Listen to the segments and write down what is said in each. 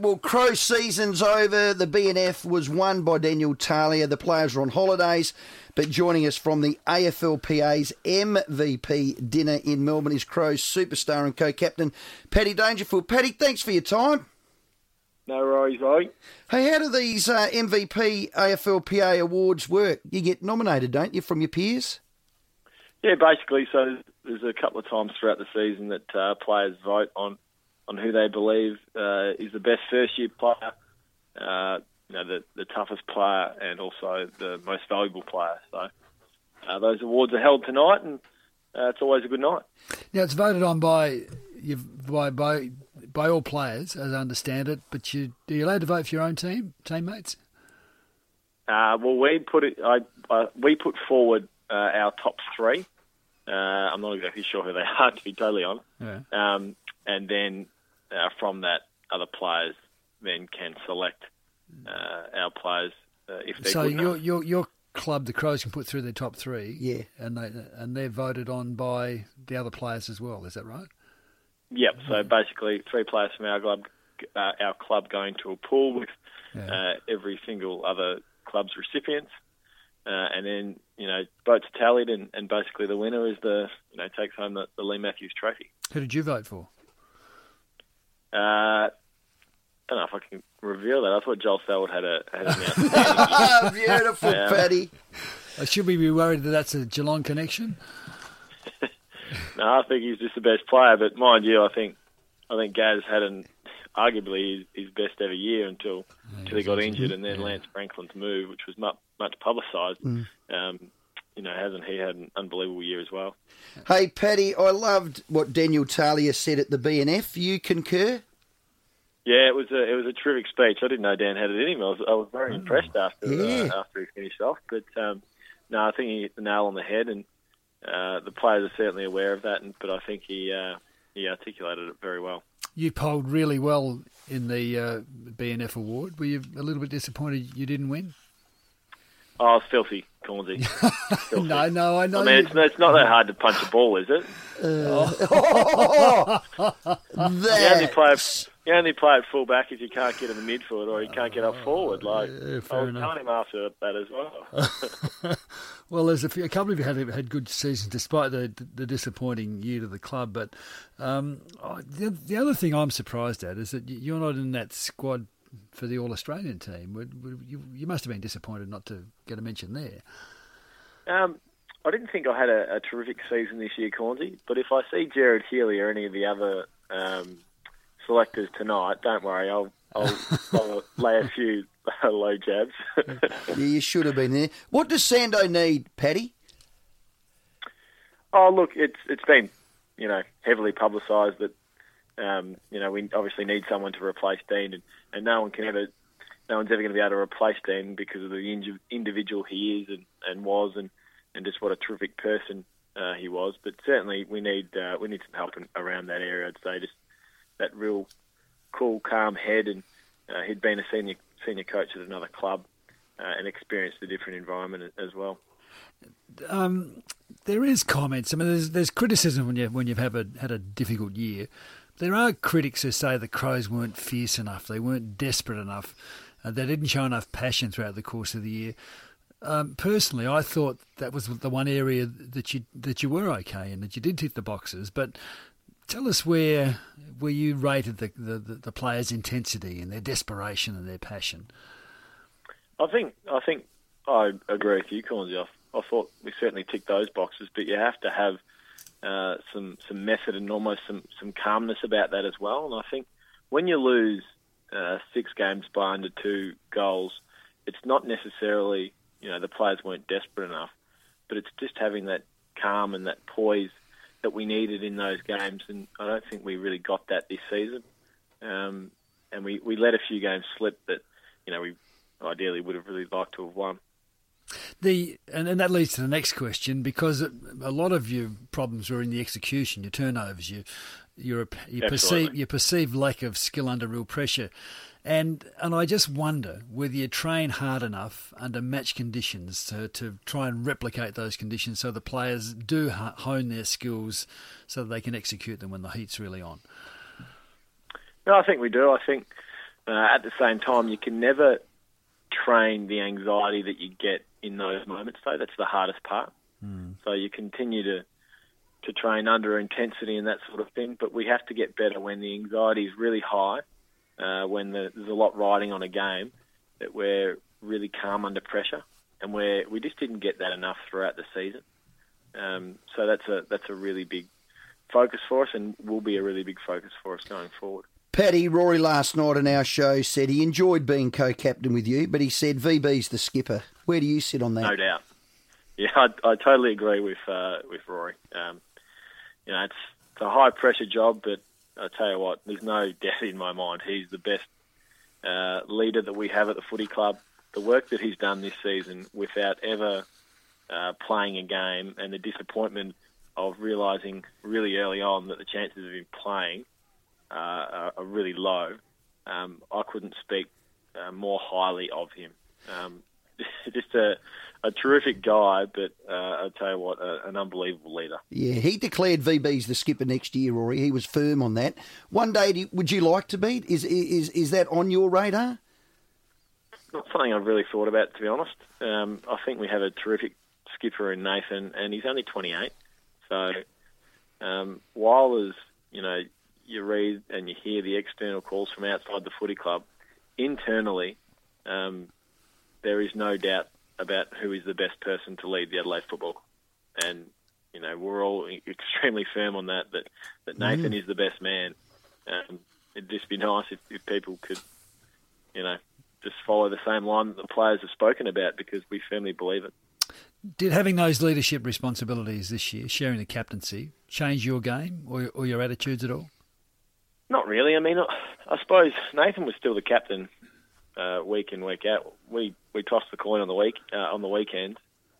Well, Crow season's over. The BNF was won by Daniel Talia. The players are on holidays, but joining us from the AFLPA's MVP dinner in Melbourne is Crow's superstar and co-captain, Paddy Dangerfield. Paddy, thanks for your time. No worries, mate. Hey, how do these MVP AFLPA awards work? You get nominated, don't you, from your peers? Yeah, basically. So there's a couple of times throughout the season that players vote on who they believe is the best first-year player, the toughest player, and also the most valuable player. So those awards are held tonight, and it's always a good night. Now, it's voted on by all players, as I understand it. But are you allowed to vote for your own teammates? Well, we put forward our top three. I'm not exactly sure who they are, to be totally honest. Yeah. And then from that, other players then can select our players if they're good enough. So your club, the Crows, can put through their top three, Yeah, and they're voted on by the other players as well. Is that right? Yep. So basically, three players from our club going to a pool with every single other club's recipients, and then votes are tallied, and basically the winner is takes home the Lee Matthews Trophy. Who did you vote for? I don't know if I can reveal that. I thought Joel Selwood had an outstanding year. Beautiful, Paddy. Should we be worried that that's a Geelong connection? No, I think he's just the best player. But mind you, I think Gaz had arguably his best ever year until he got injured, and then Lance Franklin's move, which was much publicised. Hasn't he had an unbelievable year as well? Hey, Paddy, I loved what Daniel Talia said at the BNF. You concur? Yeah, it was a terrific speech. I didn't know Dan had it in him. I was very impressed after he finished off. But I think he hit the nail on the head, and the players are certainly aware of that. But I think he articulated it very well. You polled really well in the BNF award. Were you a little bit disappointed you didn't win? Oh, it's filthy, Cornsey. No, I know. I mean, it's not that hard to punch a ball, is it? You only play at full back if you can't get in the midfield or you can't get up forward. I was telling him after that as well. Well, there's a couple of you had good seasons despite the disappointing year to the club. But the other thing I'm surprised at is that you're not in that squad for the All-Australian team. You must have been disappointed not to get a mention there. I didn't think I had a terrific season this year, Cornsey, but if I see Jared Healy or any of the other selectors tonight, don't worry, I'll lay a few low jabs. Yeah, you should have been there. What does Sando need, Paddy? Oh, look, it's been heavily publicised that we obviously need someone to replace Dean, and no one's ever going to be able to replace Dean because of the individual he is and was, and just what a terrific person he was. But certainly we need some help around that area. I'd say just that real cool, calm head, and he'd been a senior coach at another club and experienced a different environment as well. There is comments. I mean, there's criticism when you've had a difficult year. There are critics who say the Crows weren't fierce enough, they weren't desperate enough, they didn't show enough passion throughout the course of the year. Personally, I thought that was the one area that you were okay in, that you did tick the boxes. But tell us where you rated the players' intensity and their desperation and their passion. I think I agree with you, Cornsey. I thought we certainly ticked those boxes, but you have to have some method and almost some calmness about that as well. And I think when you lose 6 games by under 2 goals, it's not necessarily the players weren't desperate enough, but it's just having that calm and that poise that we needed in those games. And I don't think we really got that this season. And we let a few games slip that we ideally would have really liked to have won. And that leads to the next question, because a lot of your problems were in the execution, your turnovers, your perceived lack of skill under real pressure, and I just wonder whether you train hard enough under match conditions to try and replicate those conditions, so the players do hone their skills so that they can execute them when the heat's really on. No, I think we do. I think at the same time, you can never train the anxiety that you get in those moments, though. That's the hardest part. So you continue to train under intensity and that sort of thing, but we have to get better when the anxiety is really high, when there's a lot riding on a game, that we're really calm under pressure, and we just didn't get that enough throughout the season. So that's a really big focus for us, and will be a really big focus for us going forward. Paddy, Rory last night on our show said he enjoyed being co-captain with you, but he said VB's the skipper. Where do you sit on that? No doubt. Yeah, I totally agree with Rory. It's a high pressure job, but I tell you what, there's no doubt in my mind he's the best leader that we have at the footy club. The work that he's done this season without ever playing a game, and the disappointment of realising really early on that the chances of him playing are really low. I couldn't speak more highly of him. Just a terrific guy, but I'll tell you what, an unbelievable leader. Yeah, he declared VB's the skipper next year, Rory. He was firm on that. One day, would you like to be? Is that on your radar? Not something I've really thought about, to be honest. I think we have a terrific skipper in Nathan, and he's only 28. So while as you read and you hear the external calls from outside the footy club, internally there is no doubt about who is the best person to lead the Adelaide Football. And, we're all extremely firm on that Nathan is the best man. It'd just be nice if people could, just follow the same line that the players have spoken about, because we firmly believe it. Did having those leadership responsibilities this year, sharing the captaincy, change your game or your attitudes at all? Not really. I mean, I suppose Nathan was still the captain week in, week out. We tossed the coin on the weekend.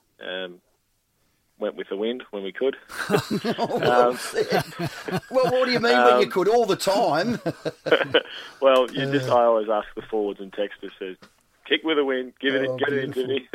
Went with the wind when we could. Well, what do you mean when you could? All the time? Well, I always ask the forwards and texters, says, kick with the wind, get it into me.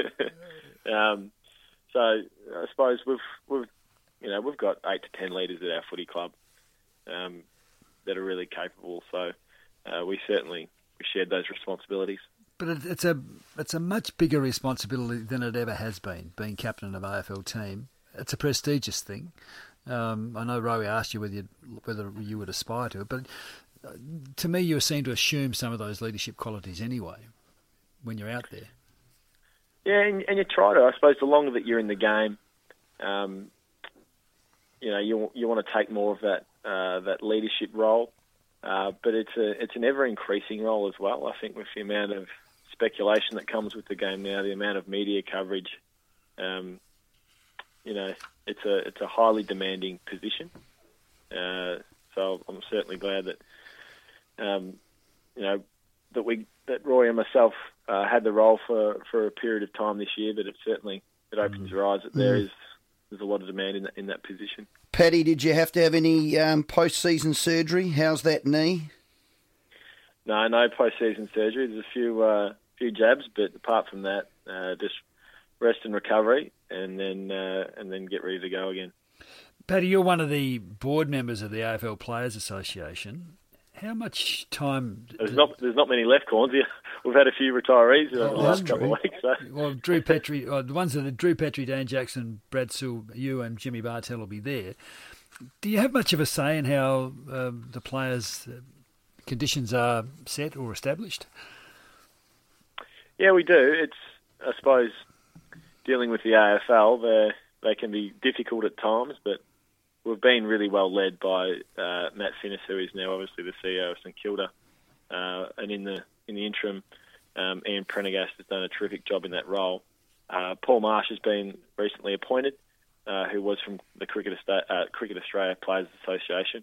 So I suppose we've got 8 to 10 leaders at our footy club that are really capable. So we shared those responsibilities. But it's a much bigger responsibility than it ever has been, being captain of an AFL team. It's a prestigious thing. I know Rowie asked you whether you would aspire to it, but to me you seem to assume some of those leadership qualities anyway when you're out there. Yeah, and you try to. I suppose the longer that you're in the game, you want to take more of that leadership role. But it's an ever increasing role as well. I think with the amount of speculation that comes with the game now, the amount of media coverage, it's a highly demanding position. So I'm certainly glad that Roy and myself had the role for a period of time this year, but it opens your eyes that there's a lot of demand in that position. Paddy, did you have to have any post-season surgery? How's that knee? No post-season surgery. There's a few jabs, but apart from that, just rest and recovery, and then get ready to go again. Paddy, you're one of the board members of the AFL Players Association. How much time? There's not many left, Corns. We've had a few retirees in the last couple of weeks. So. Well, Drew Petrie, the ones that are Drew Petrie, Dan Jackson, Brad Sewell, you and Jimmy Bartell will be there. Do you have much of a say in how the players' conditions are set or established? Yeah, we do. It's, I suppose, dealing with the AFL, they can be difficult at times, but we've been really well led by Matt Finnis, who is now obviously the CEO of St Kilda, and in the interim, Ian Prendergast has done a terrific job in that role. Paul Marsh has been recently appointed, who was from the Cricket Australia Players Association.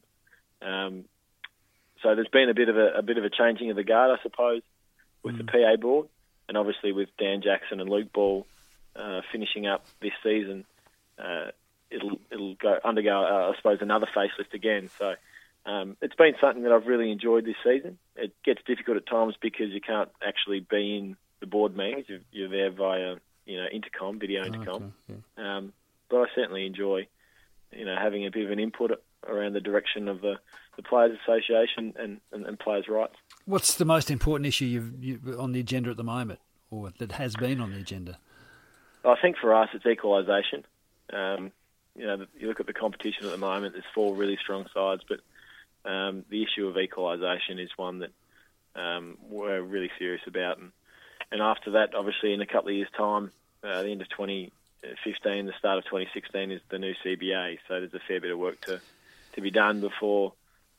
So there's been a bit of a changing of the guard, I suppose, with the PA board, and obviously with Dan Jackson and Luke Ball finishing up this season. It'll undergo, I suppose, another facelift again. So it's been something that I've really enjoyed this season. It gets difficult at times because you can't actually be in the board meetings. You're there via, intercom, video intercom. Okay. But I certainly enjoy, having a bit of an input around the direction of the Players Association and players' rights. What's the most important issue you've on the agenda at the moment, or that has been on the agenda? I think for us, it's equalisation. You look at the competition at the moment. There's 4 really strong sides, but the issue of equalisation is one that we're really serious about. And after that, obviously, in a couple of years' time, the end of 2015, the start of 2016 is the new CBA. So there's a fair bit of work to be done before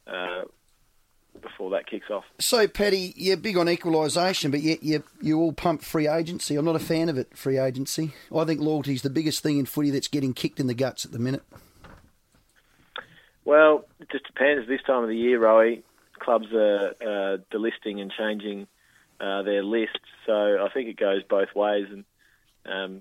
that kicks off. So, Paddy, you're big on equalisation, but yet you all pump free agency. I'm not a fan of it, free agency. I think loyalty's the biggest thing in footy that's getting kicked in the guts at the minute. Well, it just depends. This time of the year, Rowie, clubs are delisting and changing their lists. So I think it goes both ways. And,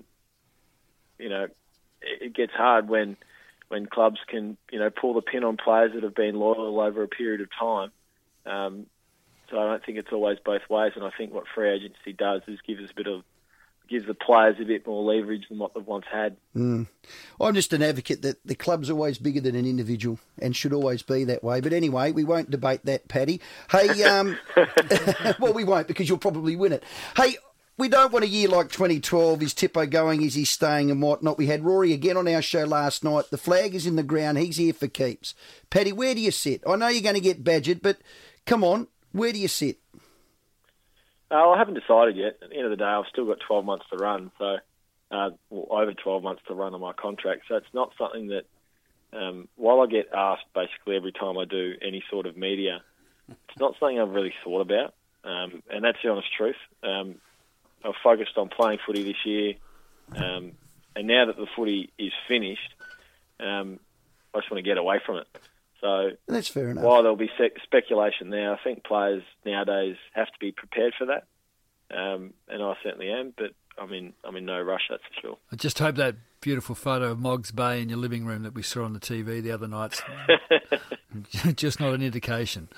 it gets hard when clubs can, pull the pin on players that have been loyal over a period of time. So I don't think it's always both ways. And I think what free agency does is gives the players a bit more leverage than what they've once had. I'm just an advocate that the club's always bigger than an individual and should always be that way. But anyway, we won't debate that, Paddy. Hey, well, we won't because you'll probably win it. Hey, we don't want a year like 2012. Is Tippo going? Is he staying and whatnot? We had Rory again on our show last night. The flag is in the ground. He's here for keeps. Paddy, where do you sit? I know you're going to get badgered, but come on, where do you sit? I haven't decided yet. At the end of the day, I've still got 12 months to run, so over 12 months to run on my contract. So it's not something that, while I get asked basically every time I do any sort of media, it's not something I've really thought about, and that's the honest truth. I've focused on playing footy this year, and now that the footy is finished, I just want to get away from it. So that's fair enough. While there'll be speculation there, I think players nowadays have to be prepared for that, and I certainly am. But I'm in no rush, that's for sure. I just hope that beautiful photo of Moggs Bay in your living room that we saw on the TV the other night's just not an indication.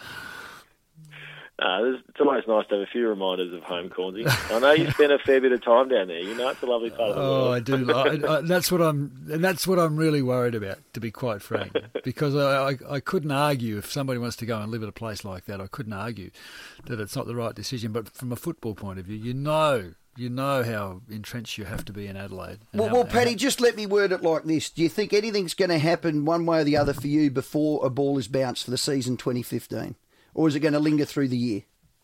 It's always nice to have a few reminders of home, Cornsey. I know you spend a fair bit of time down there. It's a lovely part of the world. Oh, I do. That's what I'm really worried about, to be quite frank. Because I couldn't argue if somebody wants to go and live at a place like that. I couldn't argue that it's not the right decision. But from a football point of view, you know how entrenched you have to be in Adelaide. Well, Paddy, just let me word it like this. Do you think anything's going to happen one way or the other for you before a ball is bounced for the season 2015? Or is it going to linger through the year?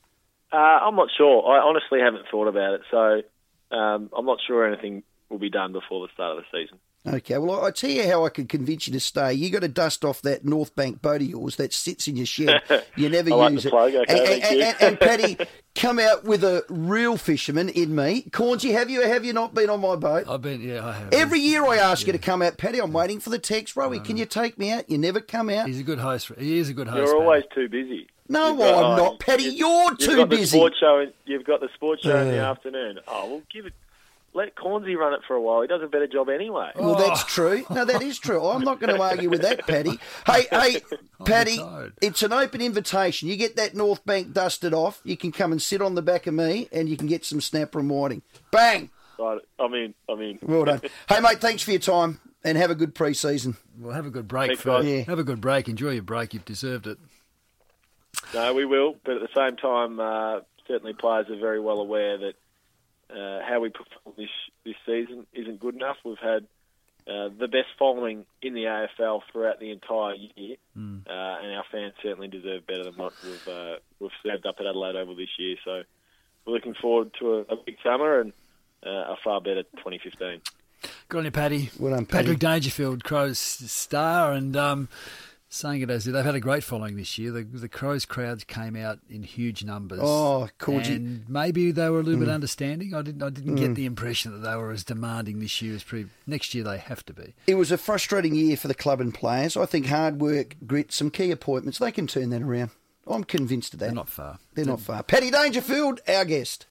I'm not sure. I honestly haven't thought about it. So I'm not sure anything will be done before the start of the season. Okay, well, I tell you how I could convince you to stay. You got to dust off that North Bank boat of yours that sits in your shed. You never I use like the plug. Okay, and Paddy, come out with a real fisherman in me. Cornsey, have you not been on my boat? I've been, yeah, I have. Every year I ask you to come out, Paddy. I'm waiting for the text. Rowie, can you take me out? You never come out. He's a good host. He is a good host. You're always too busy. No, I'm not, Paddy. You're too busy. You've got the sports show in the afternoon. Oh, well, let Cornsey run it for a while. He does a better job anyway. Well, that's true. No, that is true. I'm not going to argue with that, Paddy. Hey, Paddy, it's an open invitation. You get that North Bank dusted off, you can come and sit on the back of me and you can get some snapper and whiting. Bang! Right, I'm in. Well done. Hey, mate, thanks for your time and have a good pre-season. Well, have a good break. Thanks, Have a good break. Enjoy your break. You've deserved it. No, we will. But at the same time, certainly players are very well aware that how we perform this season isn't good enough. We've had the best following in the AFL throughout the entire year, and our fans certainly deserve better than what we've served up at Adelaide Oval this year. So we're looking forward to a big summer and a far better 2015. Good on you, Paddy. Well done, Paddy. Patrick Dangerfield, Crows star, and saying it as they've had a great following this year. The Crows crowds came out in huge numbers. Oh, Corgi. And maybe they were a little bit understanding. I didn't get the impression that they were as demanding this year as next year they have to be. It was a frustrating year for the club and players. I think hard work, grit, some key appointments, they can turn that around. I'm convinced of that. They're not far. They're not far. Paddy Dangerfield, our guest.